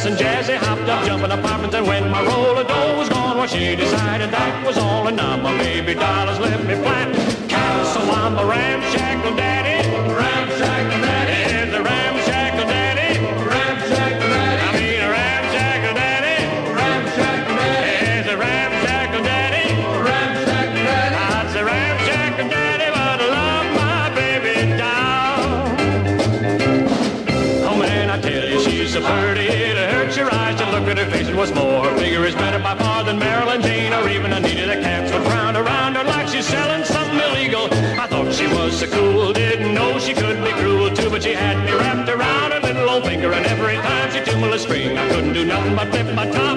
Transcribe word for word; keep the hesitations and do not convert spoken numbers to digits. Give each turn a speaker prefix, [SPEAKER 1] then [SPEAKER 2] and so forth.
[SPEAKER 1] and jazzy, hopped up, jumping apartments, and when my roller dough was gone, well, she decided that was all, and now my baby dollars left me flat. Castle, I'm a ramshackle daddy, ramshackle daddy, is a ramshackle daddy, ramshackle daddy, I mean a ramshackle daddy, ramshackle daddy, is a ramshackle daddy, ramshackle daddy, I'd say ramshackle daddy, but I love my baby doll. Oh man, I tell you, she's so pretty, it hurts your eyes to look at her face, and what's more, her figure is better by far than Marilyn Jane, or even Anita. The cats would frown around her like she's selling something illegal. I thought she was so cool, didn't know she could be cruel too, but she had me wrapped around her little old finger, and every time she tuned a string, I couldn't do nothing but flip my tongue.